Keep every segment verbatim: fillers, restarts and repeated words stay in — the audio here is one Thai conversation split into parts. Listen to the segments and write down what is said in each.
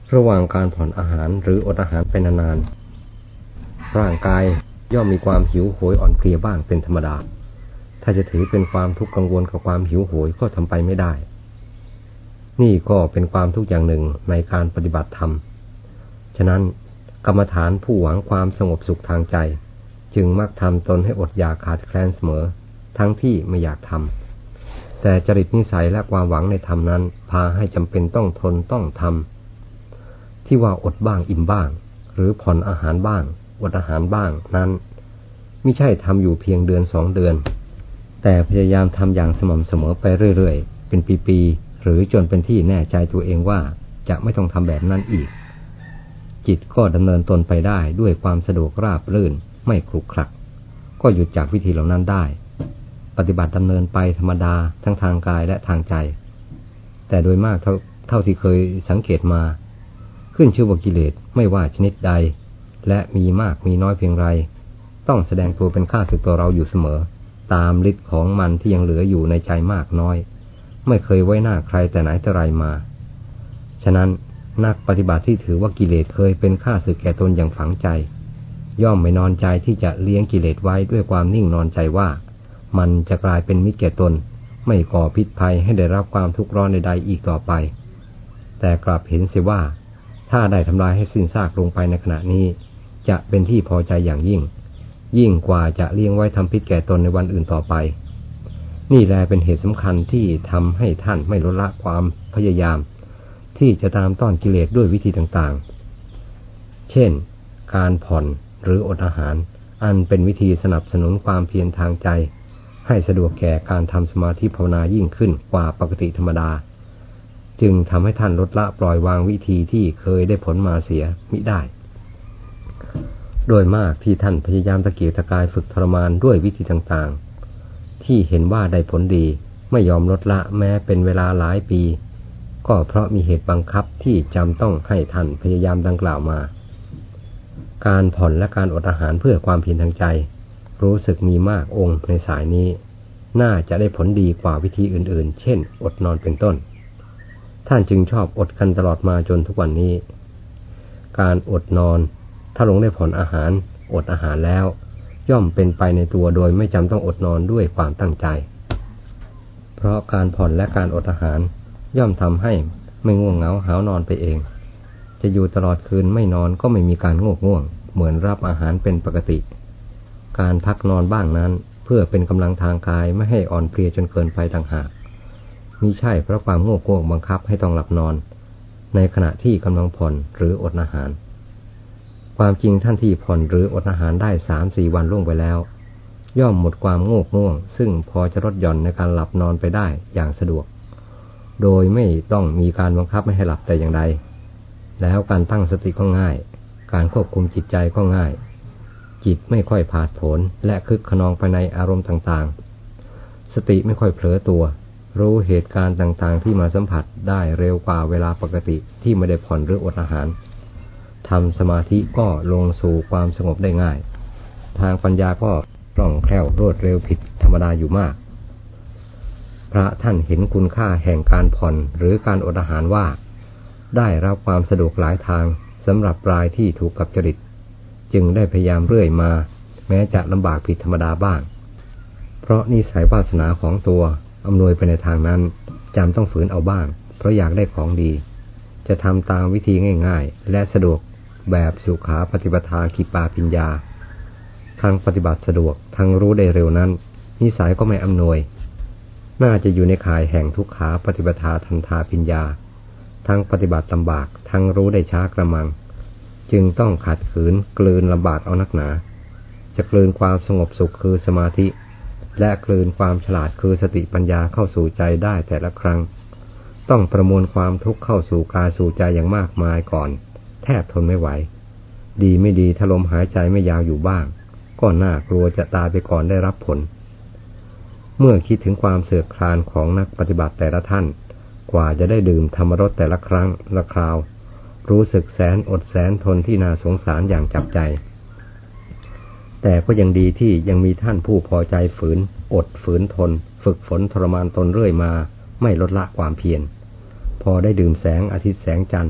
ระหว่างการผ่อนอาหารหรืออดอาหารเป็นนานๆร่างกายย่อมมีความหิวโหยอ่อนเพลียบ้างเป็นธรรมดาถ้าจะถือเป็นความทุกข์กังวลกับความหิวโหยก็ทำไปไม่ได้นี่ก็เป็นความทุกข์อย่างหนึ่งในการปฏิบัติธรรมฉะนั้นกรรมฐานผู้หวังความสงบสุขทางใจจึงมักทำตนให้อดอยากขาดแคลนเสมอทั้งที่ไม่อยากทำแต่จริตนิสัยและความหวังในธรรมนั้นพาให้จำเป็นต้องทนต้องทำที่ว่าอดบ้างอิ่มบ้างหรือผ่อนอาหารบ้างอดอาหารบ้างนั้นไม่ใช่ทำอยู่เพียงเดือนสองเดือนแต่พยายามทำอย่างสม่ำเสมอไปเรื่อยๆเป็นปีๆหรือจนเป็นที่แน่ใจตัวเองว่าจะไม่ต้องทำแบบนั้นอีกจิตก็ดำเนินตนไปได้ด้วยความสะดวกราบรื่นไม่ขรุขระก็หยุดจากวิธีเหล่านั้นได้ปฏิบัติดำเนินไปธรรมดาทั้งทางกายและทางใจแต่โดยมากเท่าเท่าที่เคยสังเกตมาขึ้นชื่อว่ากิเลสไม่ว่าชนิดใดและมีมากมีน้อยเพียงไรต้องแสดงตัวเป็นข้าศึกตัวเราอยู่เสมอตามฤทธิ์ของมันที่ยังเหลืออยู่ในใจมากน้อยไม่เคยไว้หน้าใครแต่ไหนแต่ไรมาฉะนั้นนักปฏิบัติที่ถือว่ากิเลสเคยเป็นข้าศึกแก่ตนอย่างฝังใจย่อมไม่นอนใจที่จะเลี้ยงกิเลสไว้ด้วยความนิ่งนอนใจว่ามันจะกลายเป็นมิตรแก่ตนไม่ก่อพิษภัยให้ได้รับความทุกข์ร้อนใดๆอีกต่อไปแต่กลับเห็นเสียว่าถ้าได้ทำลายให้สิ้นซากลงไปในขณะนี้จะเป็นที่พอใจอย่างยิ่งยิ่งกว่าจะเลี้ยงไว้ทำพิษแก่ตนในวันอื่นต่อไปนี่แลเป็นเหตุสำคัญที่ทำให้ท่านไม่ลดละความพยายามที่จะตามต้อนกิเลสด้วยวิธีต่างๆเช่นการผ่อนหรืออดอาหารอันเป็นวิธีสนับสนุนความเพียรทางใจให้สะดวกแก่การทำสมาธิภาวนายิ่งขึ้นกว่าปกติธรรมดาจึงทำให้ท่านลดละปล่อยวางวิธีที่เคยได้ผลมาเสียมิได้โดยมากที่ท่านพยายามตะเกียกตะกายฝึกทรมานด้วยวิธีต่างๆที่เห็นว่าได้ผลดีไม่ยอมลดละแม้เป็นเวลาหลายปีก็เพราะมีเหตุบังคับที่จำต้องให้ท่านพยายามดังกล่าวมาการผ่อนและการอดอาหารเพื่อความเพียรทางใจรู้สึกมีมากองค์ในสายนี้น่าจะได้ผลดีกว่าวิธีอื่นๆเช่นอดนอนเป็นต้นท่านจึงชอบอดกันตลอดมาจนทุกวันนี้การอดนอนถ้าลงได้ผ่อนอาหารอดอาหารแล้วย่อมเป็นไปในตัวโดยไม่จำต้องอดนอนด้วยความตั้งใจเพราะการผ่อนและการอดอาหารย่อมทำให้ไม่ง่วงเหงาหาวนอนไปเองจะอยู่ตลอดคืนไม่นอนก็ไม่มีการง่วงง่วงเหมือนรับอาหารเป็นปกติการพักนอนบ้างนั้นเพื่อเป็นกำลังทางกายไม่ให้อ่อนเพลียจนเกินไปต่างหากมิใช่เพราะความง่วงง่วงบังคับให้ต้องหลับนอนในขณะที่กำลังผ่อนหรืออดอาหารความจริงท่านที่ผ่อนหรืออดอาหารได้ สามถึงสี่ วันล่วงไปแล้วย่อมหมดความง่วงง่วงซึ่งพอจะลดหย่อนในการหลับนอนไปได้อย่างสะดวกโดยไม่ต้องมีการบังคับไม่ให้หลับแต่อย่างใดแล้วการตั้งสติก็ง่ายการควบคุมจิตใจก็ง่ายจิตไม่ค่อยผาดโผนและคึกขนองไปในอารมณ์ต่างๆสติไม่ค่อยเผลอตัวรู้เหตุการณ์ต่างๆที่มาสัมผัสได้เร็วกว่าเวลาปกติที่ไม่ได้ผ่อนหรืออดอาหารทำสมาธิก็ลงสู่ความสงบได้ง่ายทางปัญญาก็คล่องแคล่วรวดเร็วผิดธรรมดาอยู่มากพระท่านเห็นคุณค่าแห่งการผ่อนหรือการอดอาหารว่าได้รับความสะดวกหลายทางสำหรับรายที่ถูกกับจริตจึงได้พยายามเรื่อยมาแม้จะลำบากผิดธรรมดาบ้างเพราะนิสัยวาสนาของตัวอำนวยไปในทางนั้นจำต้องฝืนเอาบ้างเพราะอยากได้ของดีจะทำตามวิธีง่ายๆและสะดวกแบบสุขาปฏิปทาขิปาปิญญาทั้งปฏิบัติสะดวกทั้งรู้ได้เร็วนั้นนิสัยก็ไม่อำนวยน่าจะอยู่ในข่ายแห่งทุกขาปฏิปทาทันทาปิญญาทั้งปฏิบัติลำบากทั้งรู้ได้ช้ากระมังจึงต้องขัดขืนกลืนลำบากเอานักหนาจะกลืนความสงบสุขคือสมาธิและกลืนความฉลาดคือสติปัญญาเข้าสู่ใจได้แต่ละครั้งต้องประมวลความทุกข์เข้าสู่กายสู่ใจอย่างมากมายก่อนแทบทนไม่ไหวดีไม่ดีถ้าลมหายใจไม่ยาวอยู่บ้างก็น่ากลัวจะตายไปก่อนได้รับผลเมื่อคิดถึงความเสื่อมคลานของนักปฏิบัติแต่ละท่านกว่าจะได้ดื่มธรรมรสแต่ละครั้งละคราวรู้สึกแสนอดแสนทนที่น่าสงสารอย่างจับใจแต่ก็ยังดีที่ยังมีท่านผู้พอใจฝืนอดฝืนทนฝึกฝนทรมานตนเรื่อยมาไม่ลดละความเพียรพอได้ดื่มแสงอาทิตย์แสงจันทร์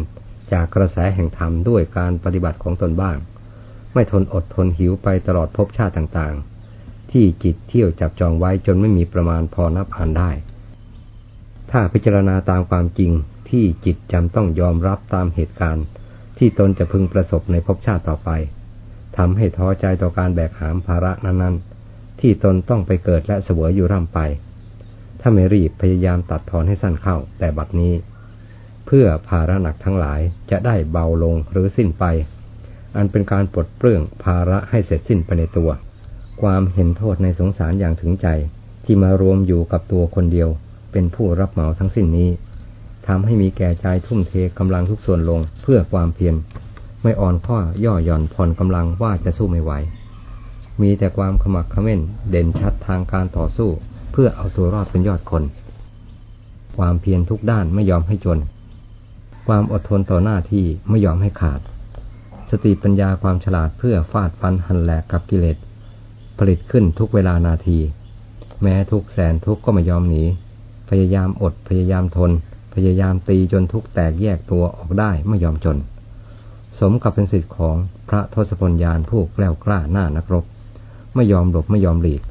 จากกระแสแห่งธรรมด้วยการปฏิบัติของตนบ้างไม่ทนอดทนหิวไปตลอดภพชาติต่างๆที่จิตเที่ยวจับจองไว้จนไม่มีประมาณพอนับอ่านได้ถ้าพิจารณาตามความจริงที่จิตจำต้องยอมรับตามเหตุการณ์ที่ตนจะพึงประสบในภพชาติต่อไปทำให้ท้อใจต่อการแบกหามภาระนั้นๆที่ตนต้องไปเกิดและเสวยอยู่ร่ำไปถ้าไม่รีบพยายามตัดทอนให้สั้นเข้าแต่บัดนี้เพื่อภาระหนักทั้งหลายจะได้เบาลงหรือสิ้นไปอันเป็นการปลดเปลื้องภาระให้เสร็จสิ้นไปในตัวความเห็นโทษในสงสารอย่างถึงใจที่มารวมอยู่กับตัวคนเดียวเป็นผู้รับเหมาทั้งสิ้นนี้ทำให้มีแก่ใจทุ่มเทกำลังทุกส่วนลงเพื่อความเพียรไม่อ่อนข้อย่อหย่อนผ่อนกำลังว่าจะสู้ไม่ไหวมีแต่ความขมักเขม้นเด่นชัดทางการต่อสู้เพื่อเอาตัวรอดเป็นยอดคนความเพียรทุกด้านไม่ยอมให้จนความอดทนต่อหน้าที่ไม่ยอมให้ขาดสติปัญญาความฉลาดเพื่อฟาดฟันหันแหลกกับกิเลสผลิตขึ้นทุกเวลานาทีแม้ทุกแสนทุกก็ไม่ยอมหนีพยายามอดพยายามทนพยายามตีจนทุกแตกแยกตัวออกได้ไม่ยอมจนสมกับเป็นสิทธิของพระทศพลยานผู้แกล้วกล้าหน้านักรบไม่ยอมหลบไม่ยอมหลีก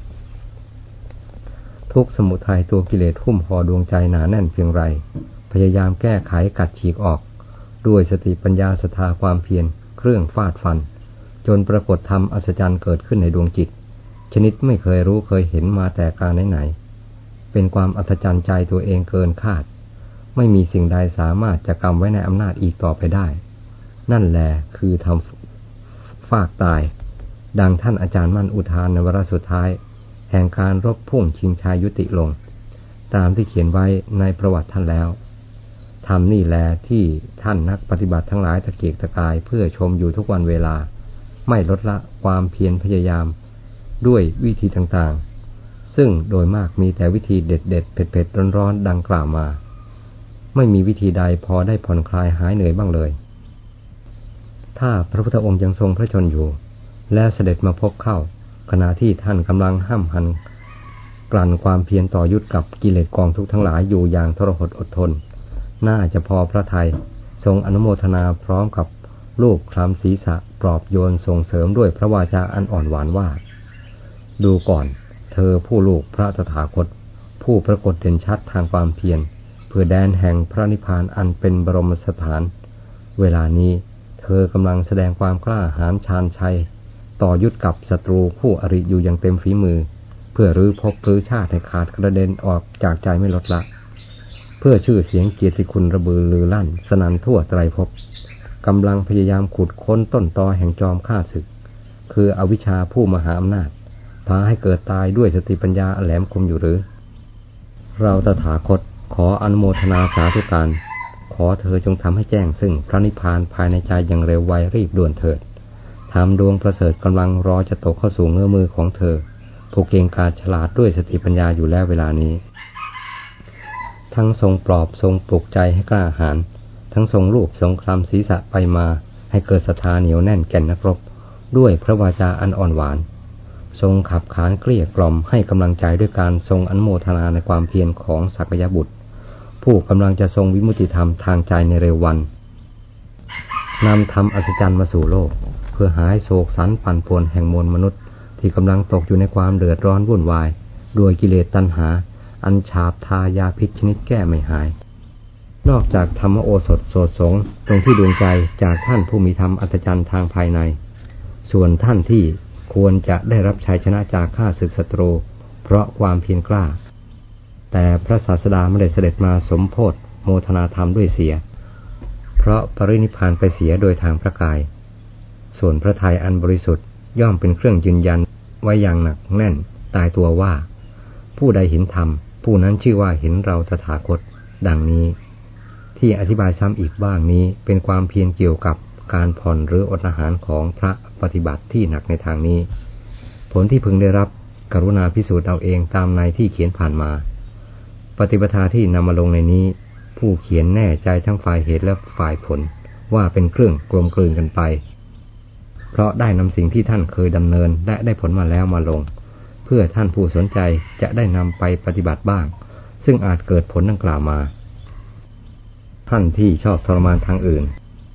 ทุกสมุทัยตัวกิเลสหุ้มห่อดวงใจหนาแน่นเพียงไรพยายามแก้ไขกัดฉีกออกด้วยสติปัญญาศรัทธาความเพียรเครื่องฟาดฟันจนปรากฏธรรมอัศจรรย์เกิดขึ้นในดวงจิตชนิดไม่เคยรู้เคยเห็นมาแต่การไหนๆเป็นความอัศจรรย์ใจตัวเองเกินคาดไม่มีสิ่งใดสามารถจะกำไว้ในอำนาจอีกต่อไปได้นั่นแหละคือทำฟากตายดังท่านอาจารย์มั่นอุทานในวาระสุดท้ายแห่งการรบพุ่งชิงชัยยุติลงตามที่เขียนไว้ในประวัติท่านแล้วทำนี่แลที่ท่านนักปฏิบัติทั้งหลายตะเกียกตะกายเพื่อชมอยู่ทุกวันเวลาไม่ลดละความเพียรพยายามด้วยวิธีต่างๆซึ่งโดยมากมีแต่วิธีเด็ดๆเผ็ดๆร้อนๆดังกล่าวมาไม่มีวิธีใดพอได้ผ่อนคลายหายเหนื่อยบ้างเลยถ้าพระพุทธองค์ยังทรงพระชนอยู่และเสด็จมาพบเข้าขณะที่ท่านกำลังห้ำหันกลั่นความเพียรต่อยุทธกับกิเลสกองทุกข์ทั้งหลายอยู่อย่างทรหดอดทนน่าจะพอพระทัยทรงอนุโมทนาพร้อมกับลูกคลำศีรษะปลอบโยนส่งเสริมด้วยพระวาจาอันอ่อนหวานว่าดูก่อนเธอผู้ลูกพระตถาคตผู้ปรากฏเด่นชัดทางความเพียรเพื่อแดนแห่งพระนิพพานอันเป็นบรมสถานเวลานี้เธอกำลังแสดงความกล้าหาญชาญชัยต่อยุทธกับศัตรูคู่อริอยู่อย่างเต็มฝีมือเพื่อรื้อภพรื้อชาติให้ขาดกระเด็นออกจากใจไม่ลดละเพื่อชื่อเสียงเกียรติคุณระบือลือลั่นสนั่นทั่วไตรภพกำลังพยายามขุดค้นต้นตอแห่งจอมฆ่าศึกคืออวิชชาผู้มหาอำนาจพาให้เกิดตายด้วยสติปัญญาแหลมคมอยู่หรือเราตถาคตขออนุโมทนาสาธุการขอเธอจงทำให้แจ้งซึ่งพระนิพพานภายในใจอย่างเร็วไวรีบด่วนเถิดทำดวงประเสริฐกำลังรอจะตกเข้าสู่เงื้อมือของเธอผู้เก่งกาจฉลาดด้วยสติปัญญาอยู่แล้วเวลานี้ทั้งทรงปลอบทรงปลุกใจให้กล้าหาญทั้งทรงลูบทรงคลำศีรษะไปมาให้เกิดศรัทธาเหนียวแน่นแก่นนักรบด้วยพระวาจาอันอ่อนหวานทรงขับขานเกลี้ยกล่อมให้กำลังใจด้วยการทรงอนุโมทนาในความเพียรของสักยบุตรผู้กำลังจะทรงวิมุตติธรรมทางใจในเร็ววันนำธรรมอัศจรรย์มาสู่โลกเพื่อหายโศกสันปั่นป่วนแห่งมวลมนุษย์ที่กำลังตกอยู่ในความเดือดร้อนวุ่นวายด้วยกิเลสตัณหาอันฉาบทายาพิษชนิดแก้ไม่หายนอกจากธรรมโอสถโสดสงตรงที่ดวงใจจากท่านผู้มีธรรมอัศจรรย์ทางภายในส่วนท่านที่ควรจะได้รับชัยชนะจากข้าศึกศัตรูเพราะความเพียรกล้าแต่พระศาสดาไม่ได้เสด็จมาสมโภชโมทนาธรรมด้วยเสียเพราะปรินิพพานไปเสียโดยทางพระกายส่วนพระทัยอันบริสุทธิ์ย่อมเป็นเครื่องยืนยันไว้อย่างหนักแน่นตายตัวว่าผู้ใดเห็นธรรมผู้นั้นชื่อว่าเห็นเราตถาคตดังนี้ที่อธิบายซ้ำอีกบ้างนี้เป็นความเพียรเกี่ยวกับการผ่อนหรืออดอาหารของพระปฏิบัติที่หนักในทางนี้ผลที่พึงได้รับกรุณาพิสูจน์เอาเองตามในที่เขียนผ่านมาปฏิปทาที่นำมาลงในนี้ผู้เขียนแน่ใจทั้งฝ่ายเหตุและฝ่ายผลว่าเป็นเครื่องกลมกลืนกันไปเพราะได้นำสิ่งที่ท่านเคยดำเนินและได้ผลมาแล้วมาลงเพื่อท่านผู้สนใจจะได้นำไปปฏิบัติบ้างซึ่งอาจเกิดผลดังกล่าวมาท่านที่ชอบทรมานทางอื่น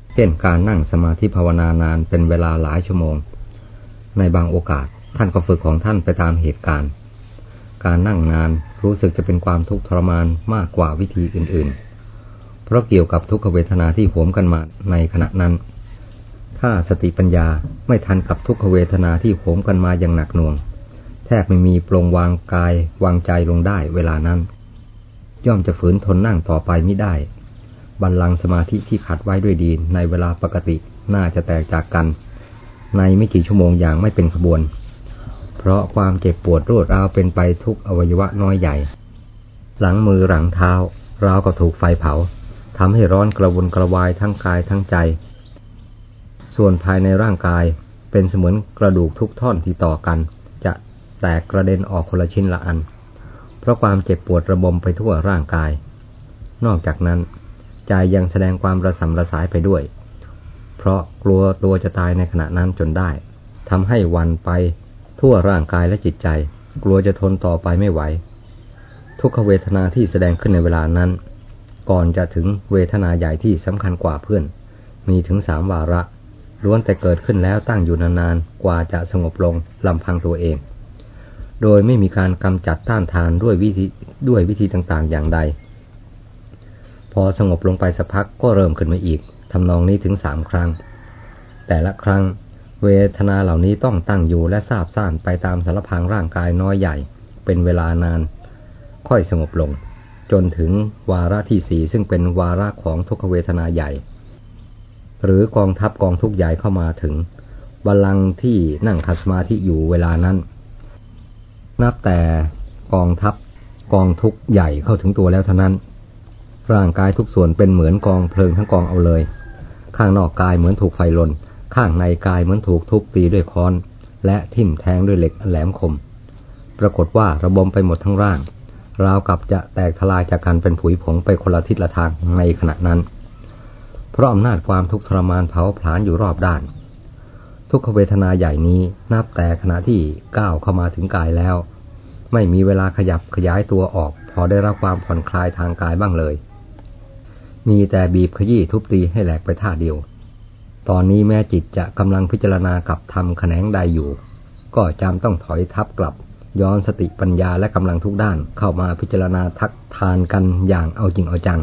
เช่นการนั่งสมาธิภาวนานานเป็นเวลาหลายชั่วโมงในบางโอกาสท่านก็ฝึกของท่านไปตามเหตุการณ์การนั่งนานรู้สึกจะเป็นความทุกข์ทรมานมากกว่าวิธีอื่นๆเพราะเกี่ยวกับทุกขเวทนาที่โหมกันมาในขณะนั้นถ้าสติปัญญาไม่ทันกับทุกขเวทนาที่โหมกันมาอย่างหนักหน่วงแทบไม่มีปรงวางกายวางใจลงได้เวลานั้นย่อมจะฝืนทนนั่งต่อไปไม่ได้บัลลังก์สมาธิที่ขัดไว้ด้วยดีในเวลาปกติน่าจะแตกจากกันในไม่กี่ชั่วโมงอย่างไม่เป็นขบวนเพราะความเจ็บปวดรวดร้าวเป็นไปทุกอวัยวะน้อยใหญ่หลังมือหลังเท้าราวก็ถูกไฟเผาทำให้ร้อนกระวนกระวายทั้งกายทั้งใจส่วนภายในร่างกายเป็นเสมือนกระดูกทุกท่อนที่ต่อกันจะแตกกระเด็นออกคนละชิ้นละอันเพราะความเจ็บปวดระบมไปทั่วร่างกายนอกจากนั้นใจยังแสดงความระสำระสายไปด้วยเพราะกลัวตัวจะตายในขณะนั้นจนได้ทำให้หวั่นไปทั่วร่างกายและจิตใจกลัวจะทนต่อไปไม่ไหวทุกขเวทนาที่แสดงขึ้นในเวลานั้นก่อนจะถึงเวทนาใหญ่ที่สำคัญกว่าเพื่อนมีถึงสามวาระล้วนแต่เกิดขึ้นแล้วตั้งอยู่นานๆกว่าจะสงบลงลำพังตัวเองโดยไม่มีการกำจัดต้านทานด้วยวิธีด้วยวิธีต่างๆอย่างใดพอสงบลงไปสักพักก็เริ่มขึ้นมาอีกทำนองนี้ถึงสามครั้งแต่ละครั้งเวทนาเหล่านี้ต้องตั้งอยู่และซาบซ่านไปตามสารพางร่างกายน้อยใหญ่เป็นเวลานานค่อยสงบลงจนถึงวาระที่สี่ซึ่งเป็นวาระของทุกขเวทนาใหญ่หรือกองทัพกองทุกข์ใหญ่เข้ามาถึงบัลลังก์ที่นั่งขัดสมาธิอยู่เวลานั้นนับแต่กองทัพกองทุกข์ใหญ่เข้าถึงตัวแล้วเท่านั้นร่างกายทุกส่วนเป็นเหมือนกองเพลิงทั้งกองเอาเลยข้างนอกกายเหมือนถูกไฟลนข้างในกายเหมือนถูกทุบตีด้วยค้อนและทิ่มแทงด้วยเหล็กแหลมคมปรากฏว่าระบมไปหมดทั้งร่างราวกับจะแตกทลายจากกันเป็นผุยผงไปคนละทิศละทางในขณะนั้นเพราะอำนาจความทุกข์ทรมานเผาผลาญอยู่รอบด้านทุกขเวทนาใหญ่นี้นับแต่ขณะที่ก้าวเข้ามาถึงกายแล้วไม่มีเวลาขยับขยายตัวออกพอได้รับความผ่อนคลายทางกายบ้างเลยมีแต่บีบขยี้ทุบตีให้แหลกไปท่าเดียวตอนนี้แม้จิตจะกำลังพิจารณากับธรรมแขนงใดอยู่ก็จำต้องถอยทับกลับย้อนสติปัญญาและกำลังทุกด้านเข้ามาพิจารณาทักทานกันอย่างเอาจริงเอาจัง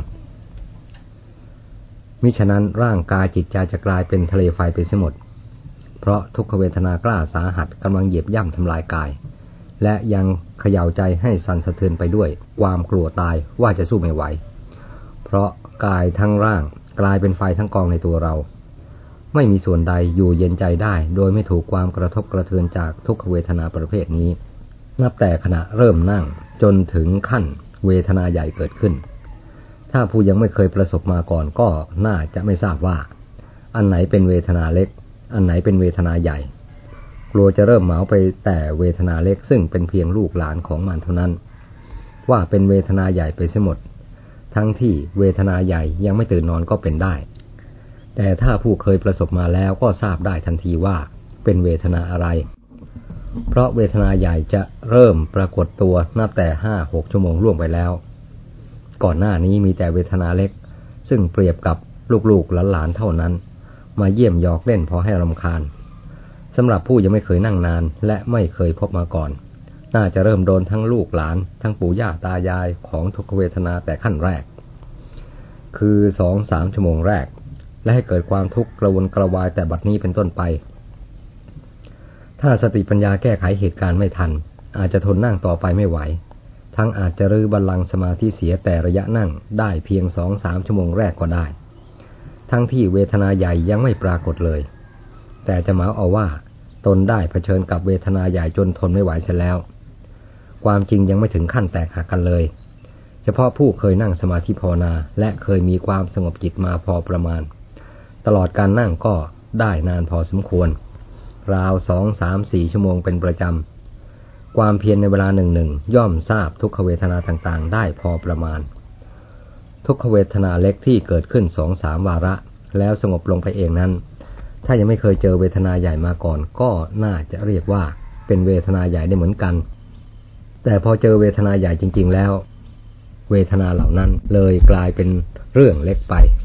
มิฉะนั้นร่างกายจิตใจจะกลายเป็นทะเลไฟไปเสียหมดเพราะทุกขเวทนากล้าสาหัสกำลังเหยียบย่ำทำลายกายและยังเขย่าใจให้สั่นสะเทือนไปด้วยความกลัวตายว่าจะสู้ไม่ไหวเพราะกายทั้งร่างกลายเป็นไฟทั้งกองในตัวเราไม่มีส่วนใดอยู่เย็นใจได้โดยไม่ถูกความกระทบกระเทือนจากทุกขเวทนาประเภทนี้นับแต่ขณะเริ่มนั่งจนถึงขั้นเวทนาใหญ่เกิดขึ้นถ้าผู้ยังไม่เคยประสบมาก่อนก็น่าจะไม่ทราบว่าอันไหนเป็นเวทนาเล็กอันไหนเป็นเวทนาใหญ่กลัวจะเริ่มเหมาไปแต่เวทนาเล็กซึ่งเป็นเพียงลูกหลานของมันเท่านั้นว่าเป็นเวทนาใหญ่ไปเสียหมดทั้งที่เวทนาใหญ่ยังไม่ตื่นนอนก็เป็นได้แต่ถ้าผู้เคยประสบมาแล้วก็ทราบได้ทันทีว่าเป็นเวทนาอะไรเพราะเวทนาใหญ่จะเริ่มปรากฏตัวนับแต่ห้าหกชั่วโมงล่วงไปแล้วก่อนหน้านี้มีแต่เวทนาเล็กซึ่งเปรียบกับลูกๆหลานๆเท่านั้นมาเยี่ยมหยอกเล่นพอให้รำคาญสำหรับผู้ยังไม่เคยนั่งนานและไม่เคยพบมาก่อนน่าจะเริ่มโดนทั้งลูกหลานทั้งปู่ย่าตายายของทุกขเวทนาแต่ขั้นแรกคือสองสามชั่วโมงแรกและให้เกิดความทุกข์กระวนกระวายแต่บัดนี้เป็นต้นไปถ้าสติปัญญาแก้ไขเหตุการณ์ไม่ทันอาจจะทนนั่งต่อไปไม่ไหวทั้งอาจจะรื้อบัลลังก์สมาธิเสียแต่ระยะนั่งได้เพียงสองสามชั่วโมงแรกก็ได้ทั้งที่เวทนาใหญ่ยังไม่ปรากฏเลยแต่จะหมายเอาว่าตนได้เผชิญกับเวทนาใหญ่จนทนไม่ไหวเสียแล้วความจริงยังไม่ถึงขั้นแตกหักกันเลยเฉพาะผู้เคยนั่งสมาธิภาวนาและเคยมีความสงบจิตมาพอประมาณตลอดการนั่งก็ได้นานพอสมควรราวสองสามสี่ชั่วโมงเป็นประจำความเพียรในเวลาหนึ่งหนึ่งย่อมทราบทุกขเวทนาต่างๆได้พอประมาณทุกขเวทนาเล็กที่เกิดขึ้นสองสามวาระแล้วสงบลงไปเองนั้นถ้ายังไม่เคยเจอเวทนาใหญ่มาก่อนก็น่าจะเรียกว่าเป็นเวทนาใหญ่ได้เหมือนกันแต่พอเจอเวทนาใหญ่จริงๆแล้วเวทนาเหล่านั้นเลยกลายเป็นเรื่องเล็กไปเพ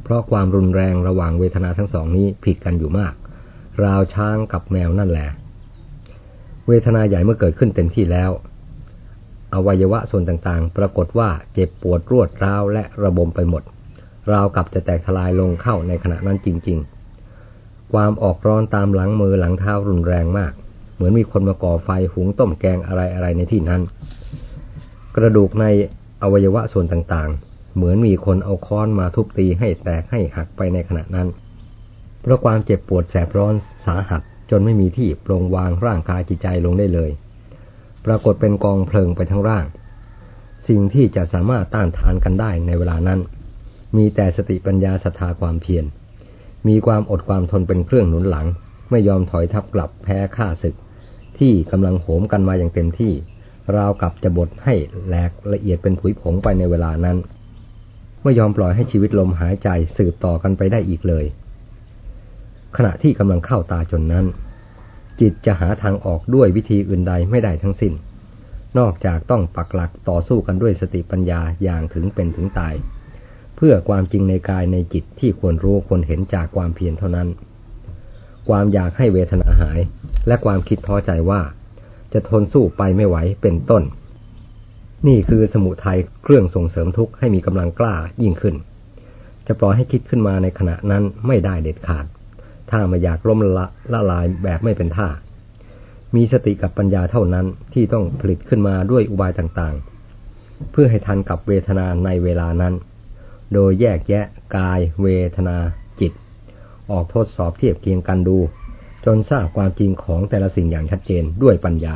ราะความรุนแรงระหว่างเวทนาทั้งสองนี้ผิดกันอยู่มากราวช้างกับแมวนั่นแหละเวทนาใหญ่เมื่อเกิดขึ้นเต็มที่แล้วอวัยวะส่วนต่างๆปรากฏว่าเจ็บปวดรวดร้าวและระบมไปหมดราวกับจะแตกทลายลงเข้าในขณะนั้นจริงๆความออกร้อนตามหลังมือหลังเท้ารุนแรงมากเหมือนมีคนมาก่อไฟหุงต้มแกงอะไรๆในที่นั้นกระดูกในอวัยวะส่วนต่างๆเหมือนมีคนเอาค้อนมาทุบตีให้แตกให้หักไปในขณะนั้นเพราะความเจ็บปวดแสบร้อนสาหัสจนไม่มีที่ปลงวางร่างกายจิตใจลงได้เลยปรากฏเป็นกองเพลิงไปทั้งร่างสิ่งที่จะสามารถต้านทานกันได้ในเวลานั้นมีแต่สติปัญญาศรัทธาความเพียรมีความอดความทนเป็นเครื่องหนุนหลังไม่ยอมถอยทับกลับแพ้ข้าศึกที่กำลังโหมกันมาอย่างเต็มที่ราวกับจะบดให้แหลกละเอียดเป็นผุยผงไปในเวลานั้นไม่ยอมปล่อยให้ชีวิตลมหายใจสืบต่อกันไปได้อีกเลยขณะที่กำลังเข้าตาจนนั้นจิตจะหาทางออกด้วยวิธีอื่นใดไม่ได้ทั้งสิ้นนอกจากต้องปักหลักต่อสู้กันด้วยสติปัญญาอย่างถึงเป็นถึงตายเพื่อความจริงในกายในจิตที่ควรรู้ควรเห็นจากความเพียรเท่านั้นความอยากให้เวทนาหายและความคิดท้อใจว่าจะทนสู้ไปไม่ไหวเป็นต้นนี่คือสมุทัยเครื่องส่งเสริมทุกข์ให้มีกำลังกล้ายิ่งขึ้นจะปล่อยให้คิดขึ้นมาในขณะนั้นไม่ได้เด็ดขาดถ้าไม่อยากล้มละละลายแบบไม่เป็นท่ามีสติกับปัญญาเท่านั้นที่ต้องผลิตขึ้นมาด้วยอุบายต่างๆเพื่อให้ทันกับเวทนาในเวลานั้นโดยแยกแยะกายเวทนาจิตออกทดสอบเทียบเคียงกันดูจนทราบความจริงของแต่ละสิ่งอย่างชัดเจนด้วยปัญญา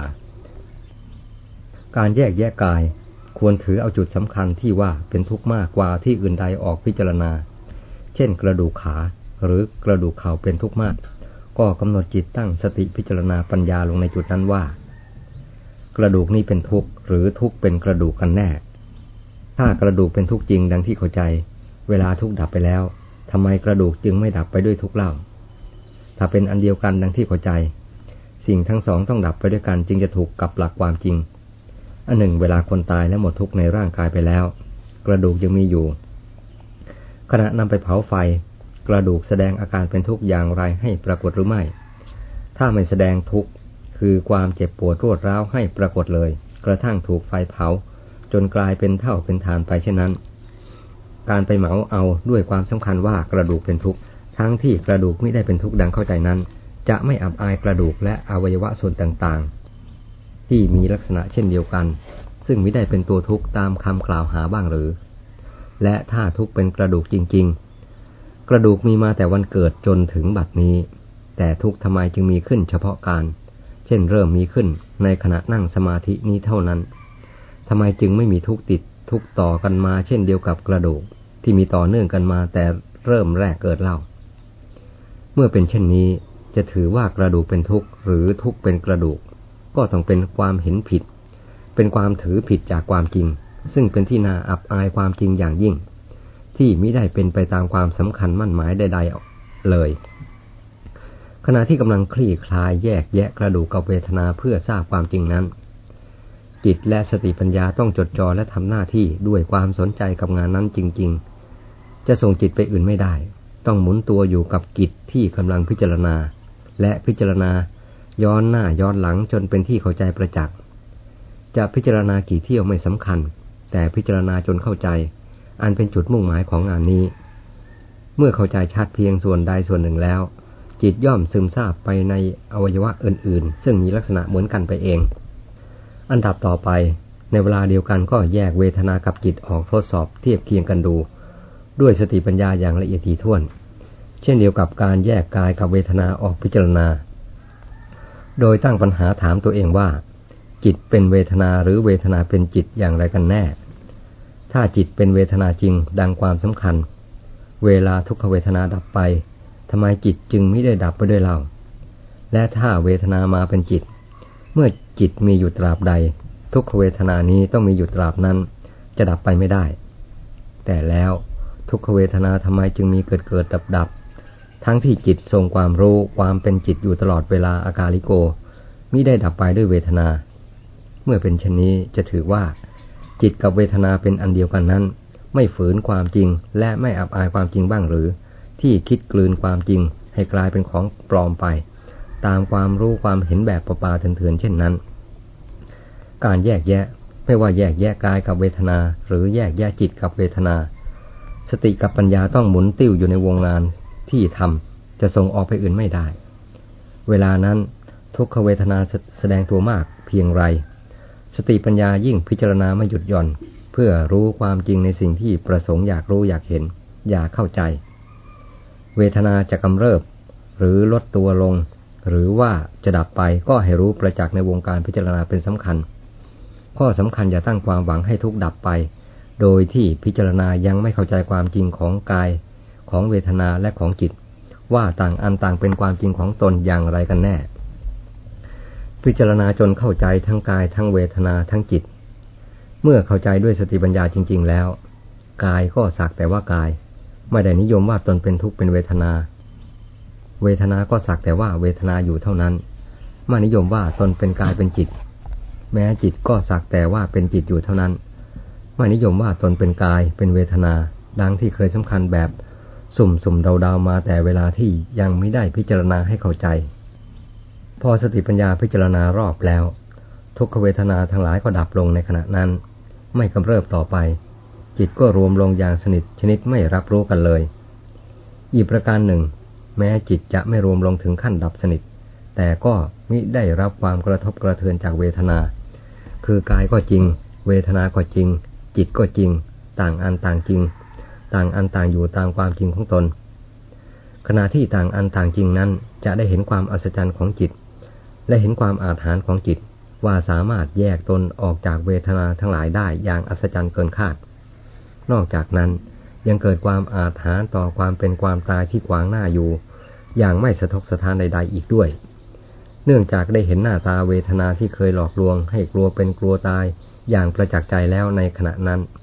การแยกแยะกายควรถือเอาจุดสำคัญที่ว่าเป็นทุกข์มากกว่าที่อื่นใดออกพิจารณาเช่นกระดูกขาหรือกระดูกเข่าเป็นทุกข์มากก็กำหนดจิตตั้งสติพิจารณาปัญญาลงในจุดนั้นว่ากระดูกนี้เป็นทุกข์หรือทุกข์เป็นกระดูกกันแน่ถ้ากระดูกเป็นทุกข์จริงดังที่เข้าใจเวลาทุกข์ดับไปแล้วทำไมกระดูกจึงไม่ดับไปด้วยทุกข์เล่าถ้าเป็นอันเดียวกันดังที่เข้าใจสิ่งทั้งสองต้องดับไปด้วยกันจึงจะถูกกับหลักความจริงอันหนึ่งเวลาคนตายและหมดทุกข์ในร่างกายไปแล้วกระดูกยังมีอยู่ขณะนำไปเผาไฟกระดูกแสดงอาการเป็นทุกข์อย่างไรให้ปรากฏหรือไม่ถ้าไม่แสดงทุกข์คือความเจ็บปวดรวดร้าวให้ปรากฏเลยกระทั่งถูกไฟเผาจนกลายเป็นเท่าเป็นฐานไปเช่นนั้นการไปเหมาเอาด้วยความสำคัญว่ากระดูกเป็นทุกข์ทั้งที่กระดูกไม่ได้เป็นทุกข์ดังเข้าใจนั้นจะไม่อับอายกระดูกและอวัยวะส่วนต่างๆที่มีลักษณะเช่นเดียวกันซึ่งไม่ได้เป็นตัวทุกข์ตามคำกล่าวหาบ้างหรือและถ้าทุกข์เป็นกระดูกจริงๆกระดูกมีมาแต่วันเกิดจนถึงบัดนี้แต่ทุกข์ทำไมจึงมีขึ้นเฉพาะการเช่นเริ่มมีขึ้นในขณะนั่งสมาธินี้เท่านั้นทำไมจึงไม่มีทุกข์ติดทุกข์ต่อกันมาเช่นเดียวกับกระดูกที่มีต่อเนื่องกันมาแต่เริ่มแรกเกิดเล่าเมื่อเป็นเช่นนี้จะถือว่ากระดูกเป็นทุกข์หรือทุกข์เป็นกระดูกก็ต้องเป็นความเห็นผิดเป็นความถือผิดจากความจริงซึ่งเป็นที่น่าอับอายความจริงอย่างยิ่งที่มิได้เป็นไปตามความสำคัญมั่นหมายใดๆเลยขณะที่กำลังคลี่คลายแยกแยะกระดูกกับเวทนาเพื่อทราบความจริงนั้นจิตและสติปัญญาต้องจดจ่อและทำหน้าที่ด้วยความสนใจกับงานนั้นจริงๆจะส่งจิตไปอื่นไม่ได้ต้องหมุนตัวอยู่กับกิจที่กำลังพิจารณาและพิจารณาย้อนหน้าย้อนหลังจนเป็นที่เข้าใจประจักษ์จะพิจารณากี่เที่ยวไม่สำคัญแต่พิจารณาจนเข้าใจอันเป็นจุดมุ่งหมายของงานนี้เมื่อเข้าใจชัดเพียงส่วนใดส่วนหนึ่งแล้วจิตย่อมซึมซาบไปในอวัยวะอื่นๆซึ่งมีลักษณะเหมือนกันไปเองอันดับต่อไปในเวลาเดียวกันก็แยกเวทนากับจิตออกทดสอบเทียบเคียงกันดูด้วยสติปัญญาอย่างละเอียดถี่ถ้วนเช่นเดียวกับการแยกกายกับเวทนาออกพิจารณาโดยตั้งปัญหาถามตัวเองว่าจิตเป็นเวทนาหรือเวทนาเป็นจิตอย่างไรกันแน่ถ้าจิตเป็นเวทนาจริงดังความสำคัญเวลาทุกขเวทนาดับไปทำไมจิตจึงไม่ได้ดับไปด้วยเล่าและถ้าเวทนามาเป็นจิตเมื่อจิตมีอยู่ตราบใดทุกขเวทนานี้ต้องมีอยู่ตราบนั้นจะดับไปไม่ได้แต่แล้วทุกขเวทนาทำไมจึงมีเกิดเกิดดับดับทั้งที่จิตทรงความรู้ความเป็นจิตอยู่ตลอดเวลาอากาลิโกมิได้ดับไปด้วยเวทนาเมื่อเป็นเช่นนี้จะถือว่าจิตกับเวทนาเป็นอันเดียวกันนั้นไม่ฝืนความจริงและไม่อับอายความจริงบ้างหรือที่คิดกลืนความจริงให้กลายเป็นของปลอมไปตามความรู้ความเห็นแบบประปาเถื่อนๆเช่นนั้นการแยกแยะไม่ว่าแยกแยะกายกับเวทนาหรือแยกแยะจิตกับเวทนาสติกับปัญญาต้องหมุนติ้วอยู่ในวงงานที่ทำจะส่งออกไปอื่นไม่ได้เวลานั้นทุกขเวทนาแสดงตัวมากเพียงไรสติปัญญายิ่งพิจารณาไม่หยุดหย่อนเพื่อรู้ความจริงในสิ่งที่ประสงค์อยากรู้อยากเห็นอยากเข้าใจเวทนาจะกำเริบหรือลดตัวลงหรือว่าจะดับไปก็ให้รู้ประจักษ์ในวงการพิจารณาเป็นสำคัญข้อสำคัญอย่าตั้งความหวังให้ทุกข์ดับไปโดยที่พิจารณายังไม่เข้าใจความจริงของกายของเวทนาและของจิตว่าต่างอันต่างเป็นความจริงของตนอย่างไรกันแน่พิจารณาจนเข้าใจทั้งกายทั้งเวทนาทั้งจิตเมื่อเข้าใจด้วยสติปัญญาจริงๆแล้วกายก็สักแต่ว่ากายไม่ได้นิยมว่าตนเป็นทุกข์เป็นเวทนาเวทนาก็สักแต่ว่าเวทนาอยู่เท่านั้นไม่นิยมว่าตนเป็นกายเป็นจิตแม้จิตก็สักแต่ว่าเป็นจิตอยู่เท่านั้นไม่นิยมว่าตนเป็นกายเป็นเวทนาดังที่เคยสำคัญแบบสุ่มๆเดาๆมาแต่เวลาที่ยังไม่ได้พิจารณาให้เข้าใจพอสติปัญญาพิจารณารอบแล้วทุกขเวทนาทั้งหลายก็ดับลงในขณะนั้นไม่กำเริบต่อไปจิตก็รวมลงอย่างสนิทชนิดไม่รับรู้กันเลยอีกประการหนึ่งแม้จิตจะไม่รวมลงถึงขั้นดับสนิทแต่ก็มิได้รับความกระทบกระเทือนจากเวทนาคือกายก็จริงเวทนาก็จริงจิตก็จริงต่างอันต่างจริงต่างอันต่างอยู่ตามความจริงของตนขณะที่ต่างอันต่างจริงนั้นจะได้เห็นความอัศจรรย์ของจิตและเห็นความอาถรรพ์ของจิตว่าสามารถแยกตนออกจากเวทนาทั้งหลายได้อย่างอัศจรรย์เกินคาดนอกจากนั้นยังเกิดความอาถรรพ์ต่อความเป็นความตายที่ขวางหน้าอยู่อย่างไม่สะทกสะท้านใดๆอีกด้วยเนื่องจากได้เห็นหน้าตาเวทนาที่เคยหลอกลวงให้กลัวเป็นกลัวตายอย่างประจักษ์ใจแล้วในขณะนั้น